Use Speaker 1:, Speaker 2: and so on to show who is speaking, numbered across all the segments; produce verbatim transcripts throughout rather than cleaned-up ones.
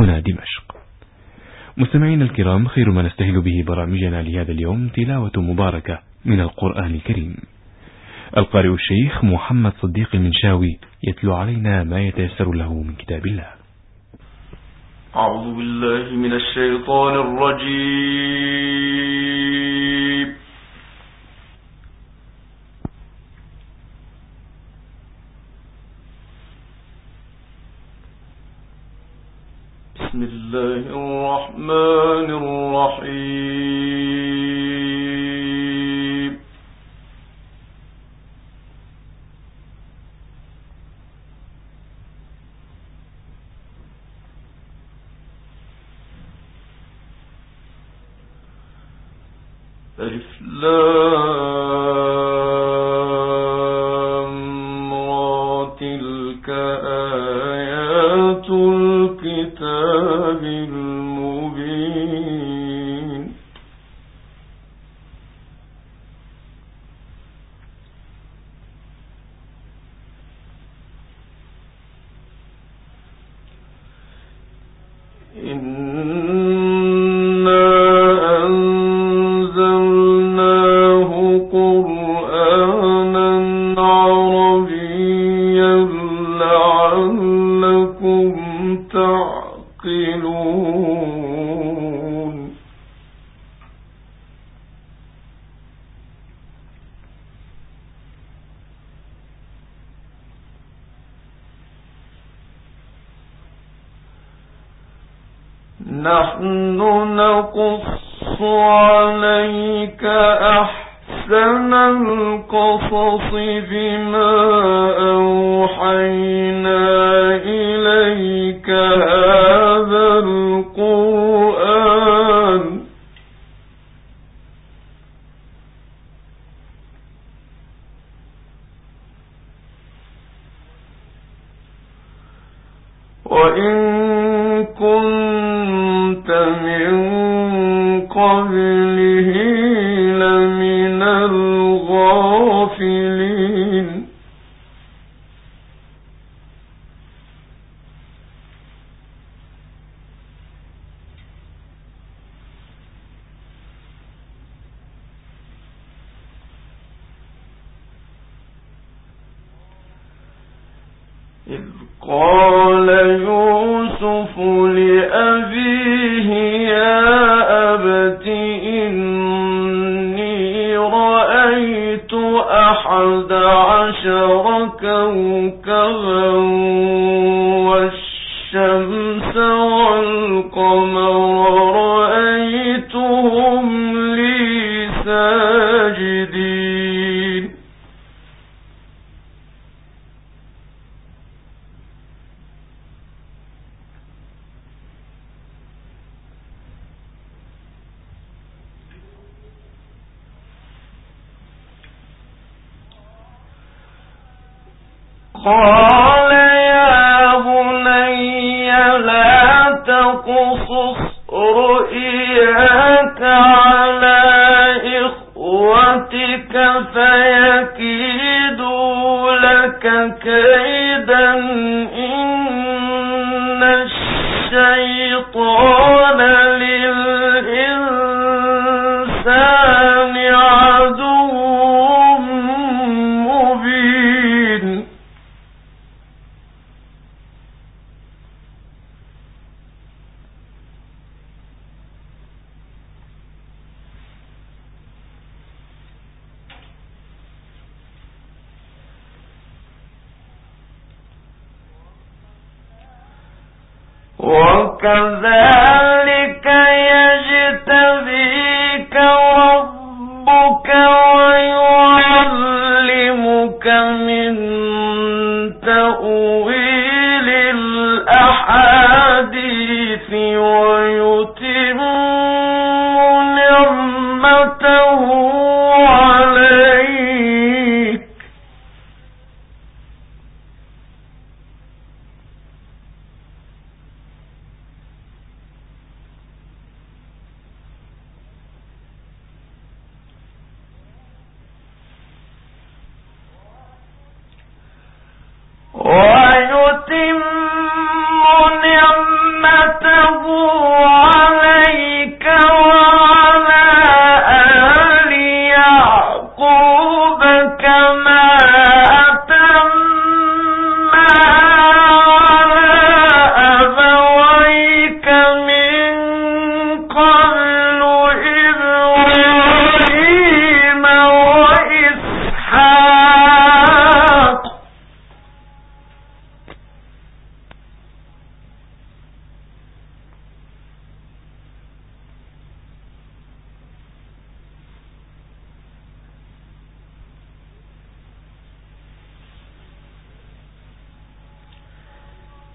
Speaker 1: هنا دمشق. مستمعين الكرام، خير ما نستهل به برامجنا لهذا اليوم تلاوة مباركة من القرآن الكريم. القارئ الشيخ محمد صديق المنشاوي يتلو علينا ما يتيسر له من كتاب الله.
Speaker 2: أعوذ بالله من الشيطان الرجيم. بسم الله الرحمن الرحيم. ألف لام را تلك آيات الكتاب المبين. نحن نقص عليك أحسن القصص بما أوحينا إليك هذا القرآن وإن كنت من قبله لمن الغافلين. إذ قال يوسف لأبيه يا أبت إني رأيت أحد عشر كوكبا والشمس والقمر رأيتهم لي ساجدين. قال يا بني لا تقصص رؤياك على إخوتك فيكيدوا لك كيدا إن الشيطان للإنسان عدو مبين. وكذلك يجتبيك ربك ويعلمك من تأويل الأحاديث ويتم نعمته عليك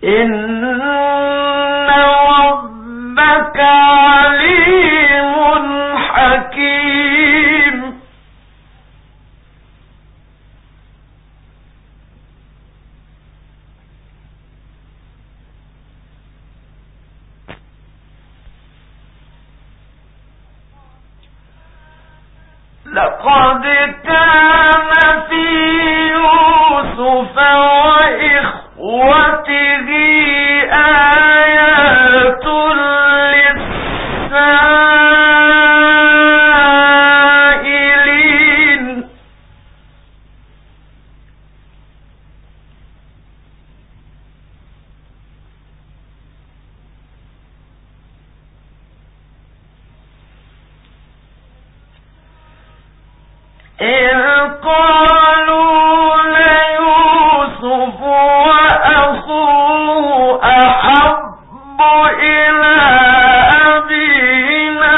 Speaker 2: إن ربك عليم حكيم لقد كان في يوسف وإخوته آيات للسائلين إذ قالوا ليوسف وأخوه أحب إلى أبينا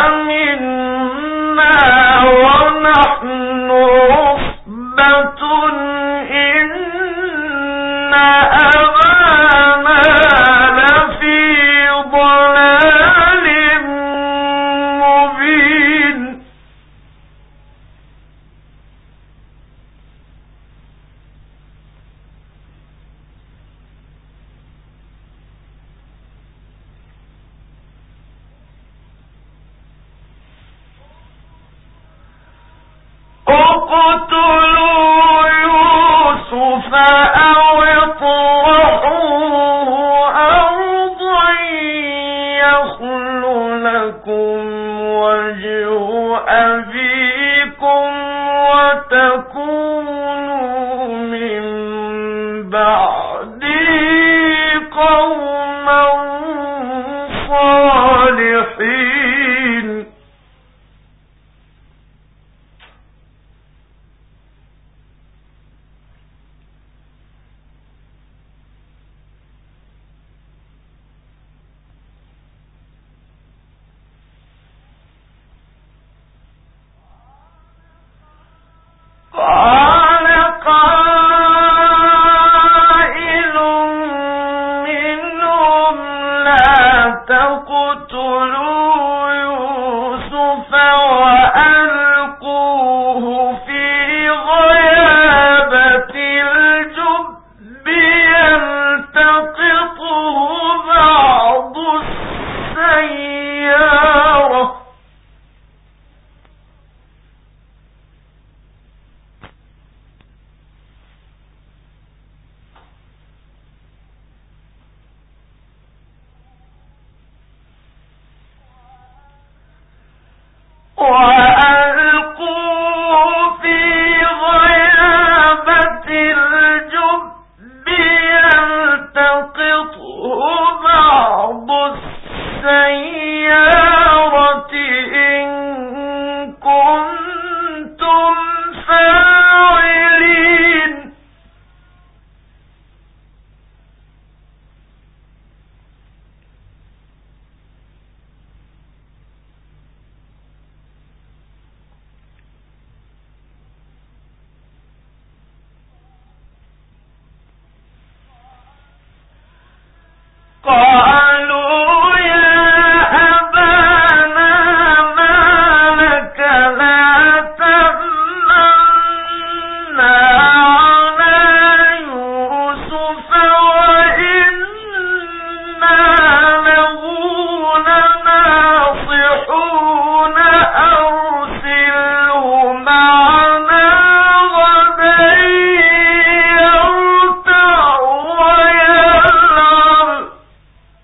Speaker 2: منا ونحن عصبة إن أبانا لفي ضلال مبين اقتلوا يوسف أو اطرحوه أرضا يخل لكم وجه أبيكم وتكونوا من بعده قوما صالحين قال قائل منهم لا تقتلوا يوسف وألقوه في غيابة الجب يلتقطه بعض السيارة وألقوه في غيابة الجب يلتقطه بعض السيارة إن كنتم فاعلين قالوا يا أبانا ما لك لا تأمنا على يوسف وإنا له لناصحون أرسله معنا غدا يرتع ويلعب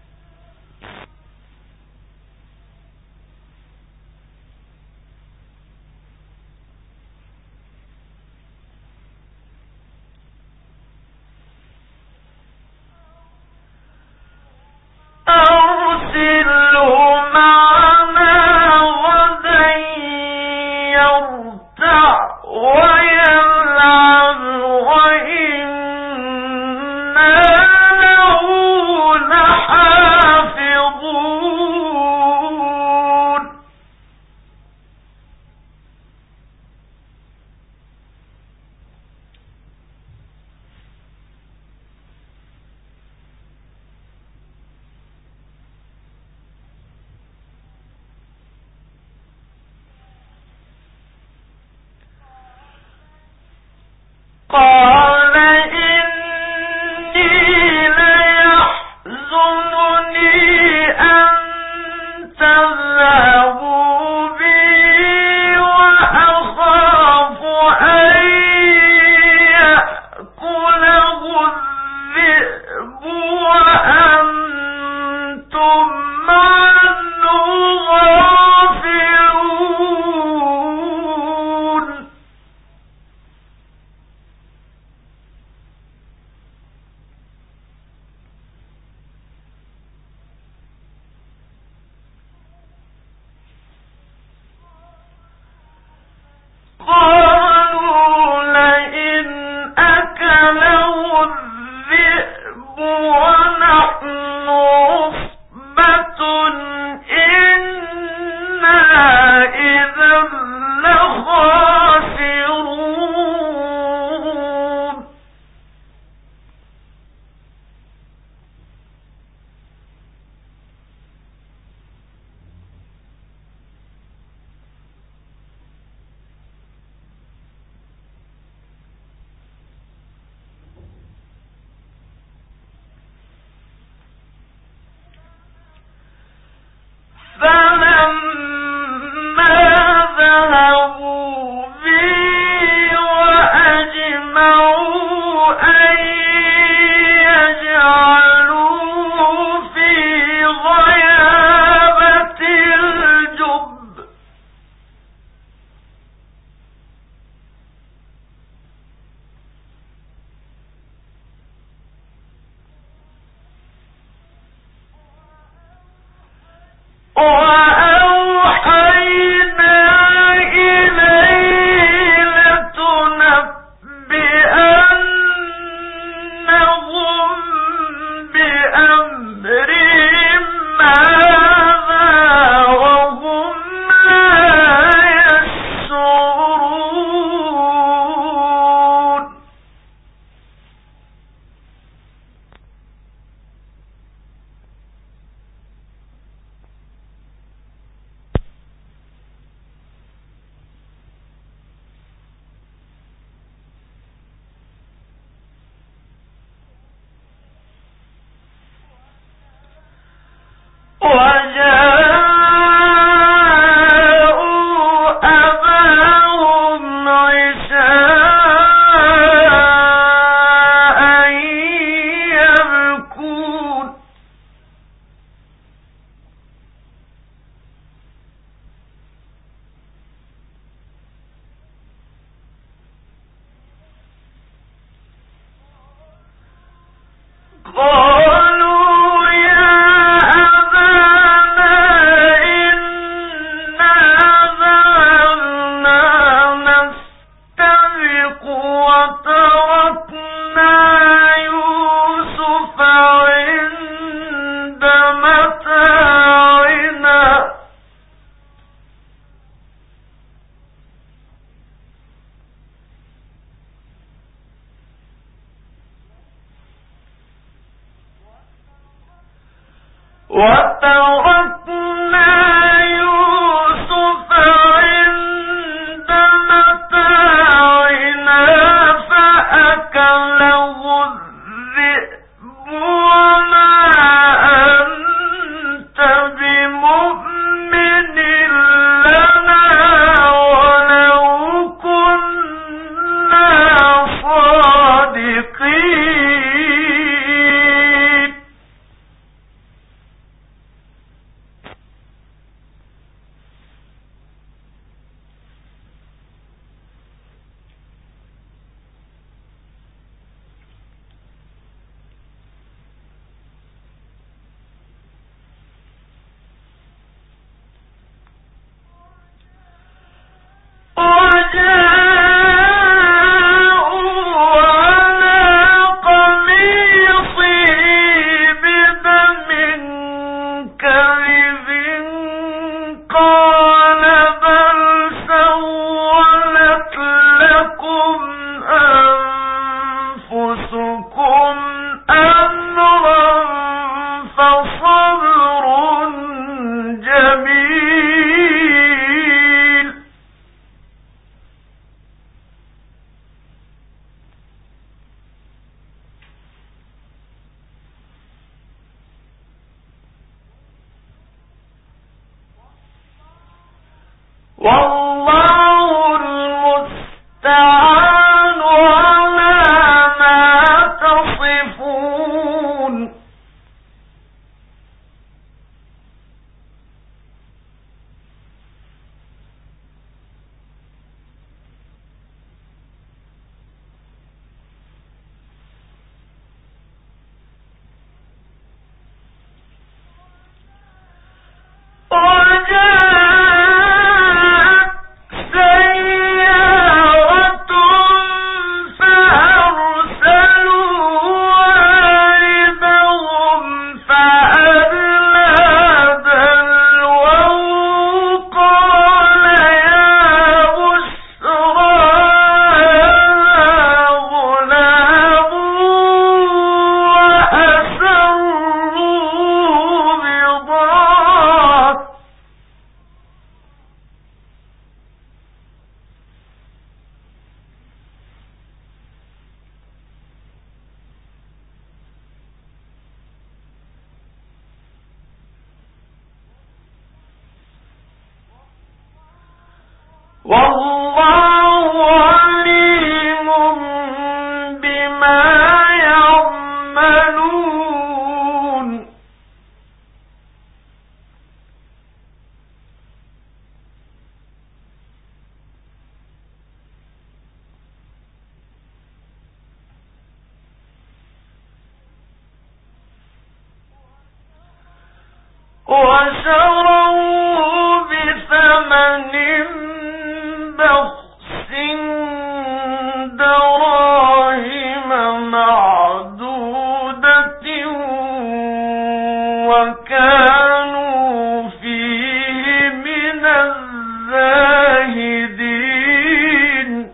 Speaker 2: وجاءت والله عليم بما يعملون وشروا بثمن بخس دراهم معدودة وكانوا فيه من الزاهدين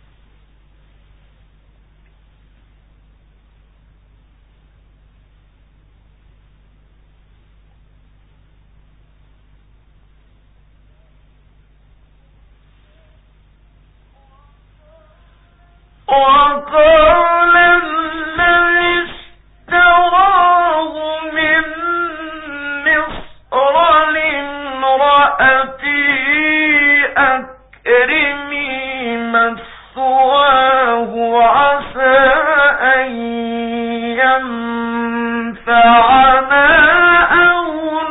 Speaker 2: وقال الذي اشتراه من مصر لامرأته أكرمي مثواه عسى أن ينفعنا أو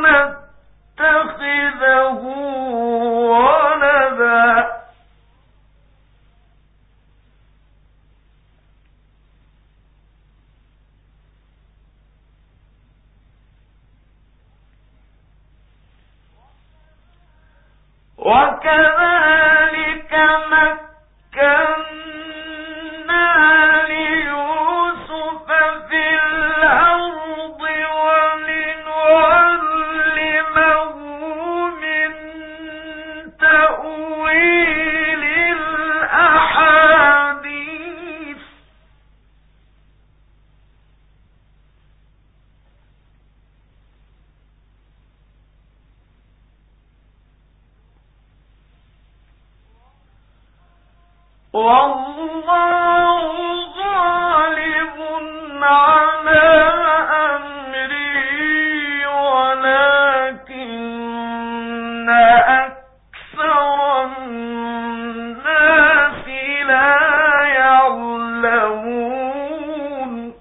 Speaker 2: نتخذه ولدا وكذلك مكنا ليوسف في الأرض ولنعلمه من تأويل الأحاديث والله غالب على أمره ولكن أكثر الناس لا يعلمون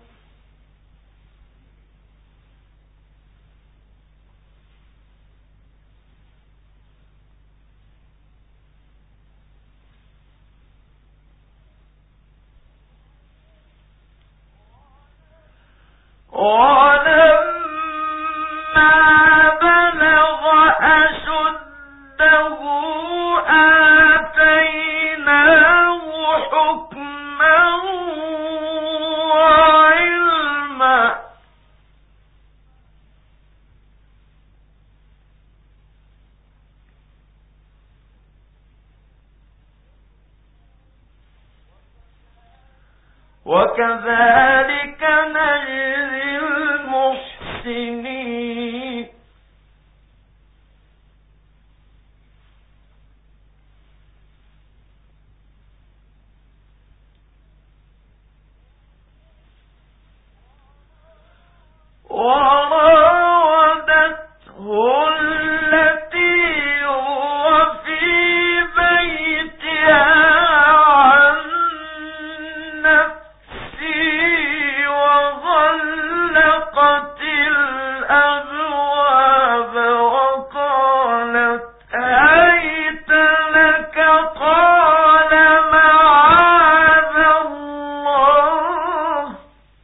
Speaker 2: ولما بلغ أشده آتيناه حكما وعلما وكذلك نجزي المحسنين وراودته التي هو في بيتها عن نفسه وغلقت الأبواب وقالت هيت لك قال معاذ الله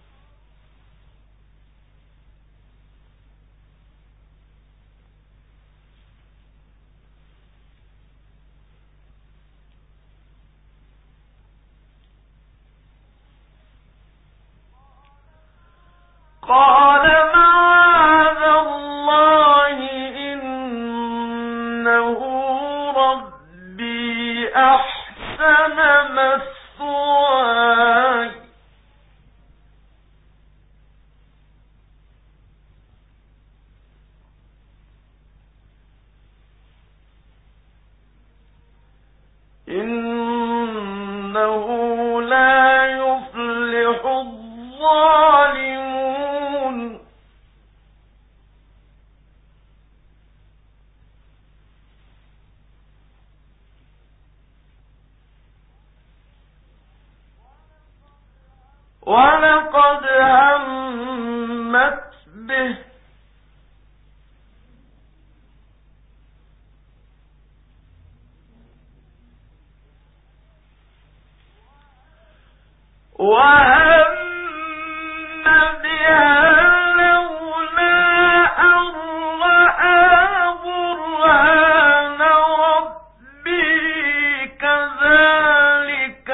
Speaker 2: قال معاذ الله إنه ربي أحسن مثواي إنه لا يفلح الظالمون ولقد همت به وهم بها لولا أن رأى برهان ربه كذلك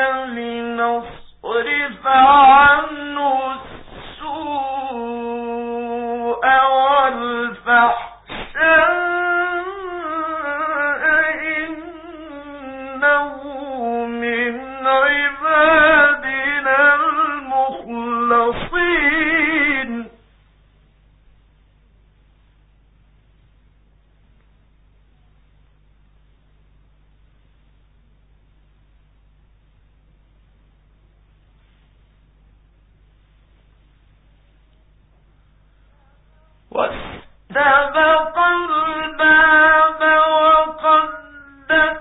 Speaker 2: لنصرف عنه السوء والفحشاء إنه من عبادنا المخلصين واستبق الباب وقدت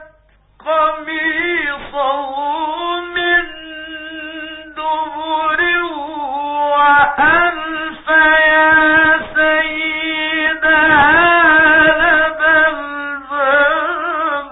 Speaker 2: قميصه من دبر وألف يا سيدها لدى الباب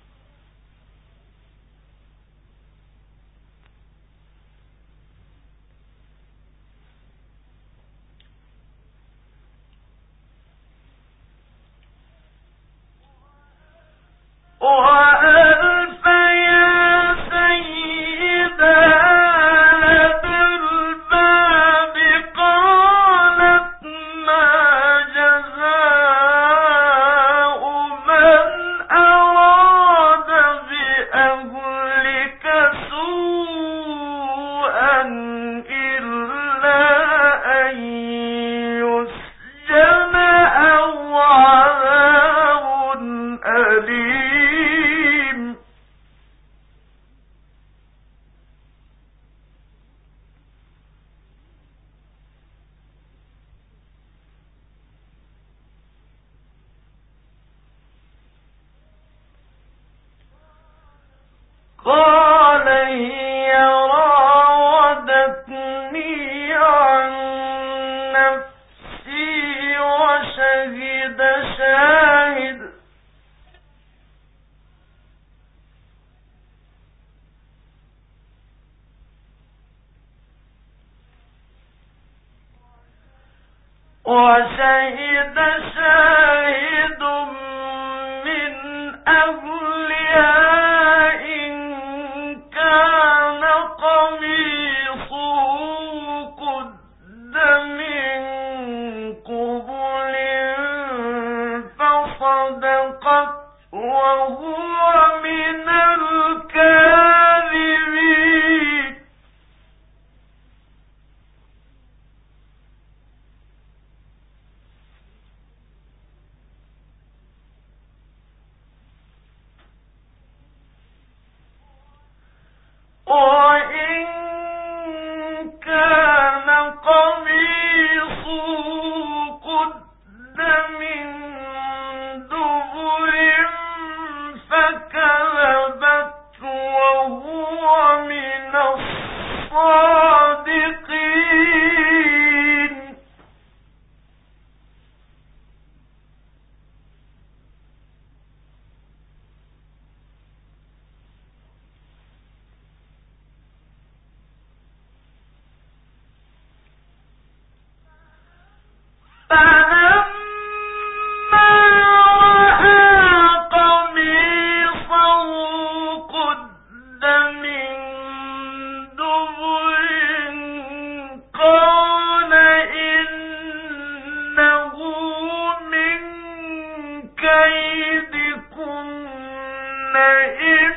Speaker 2: وألف يا سيدها لدى الباب قالت ما جزاء من أراد بأهلك سوءا إلا أن يسجن أو عذاب أليم قال هي راودتني عن نفسي وشهد شاهد وشهد شاهد من أهلها إن كان قميصه قد من قبل فصدقت وهو من الكاذبين وإن كان قميصه قد من دبر فكذبت وهو من الصادقين فلما رأى قميصه قد من دبر قال إنه من كيدكن إن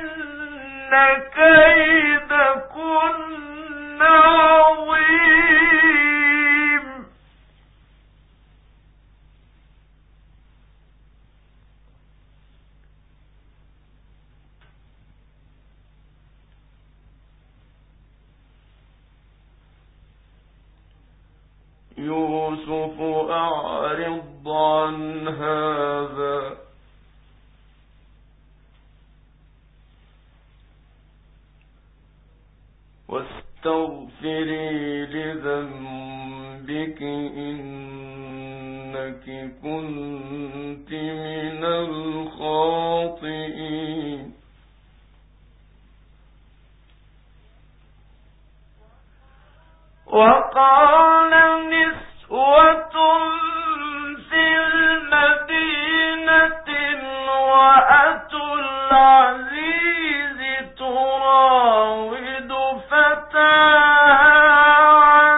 Speaker 2: كيدكن عظيم يوسف أعرض عن هذا واستغفري لذنبك إنك كنت من الخاطئين. وقال نسوة في المدينة امرأة العزيز تراود فتاها عن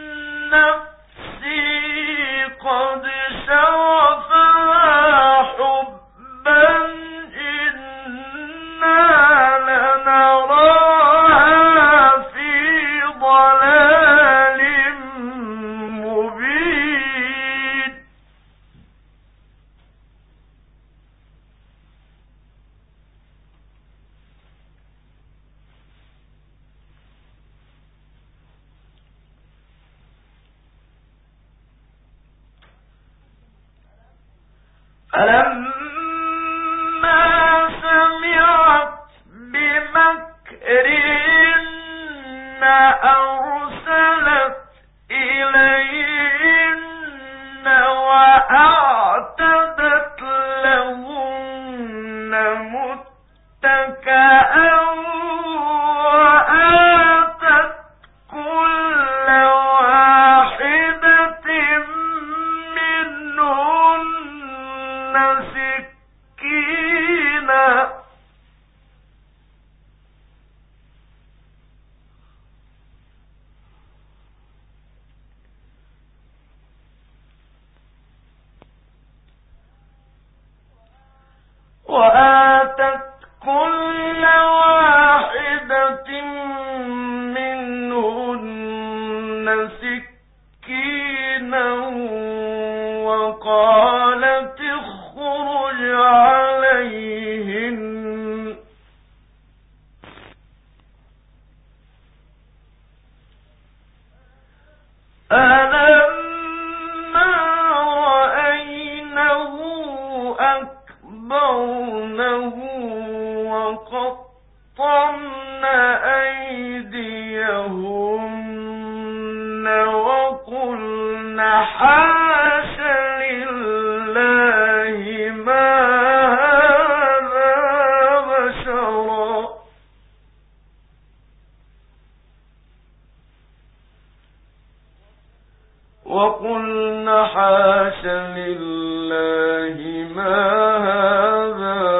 Speaker 2: نفسه قد شغفها حبا إنا لنراها في ضلال مبين. فلما سمعت بمكرهن أرسلت إليهن وأعتدت لهن متكئا وآتت كل واحدة منهن سكينا وآتت كل واحدة منهن سكينا وقالت اخرج عليهن. فلما رأينه أكبرنه وقطعن أيديهن وقلن حاش لله ما هذا بشرا وقلن حاش لله ما هذا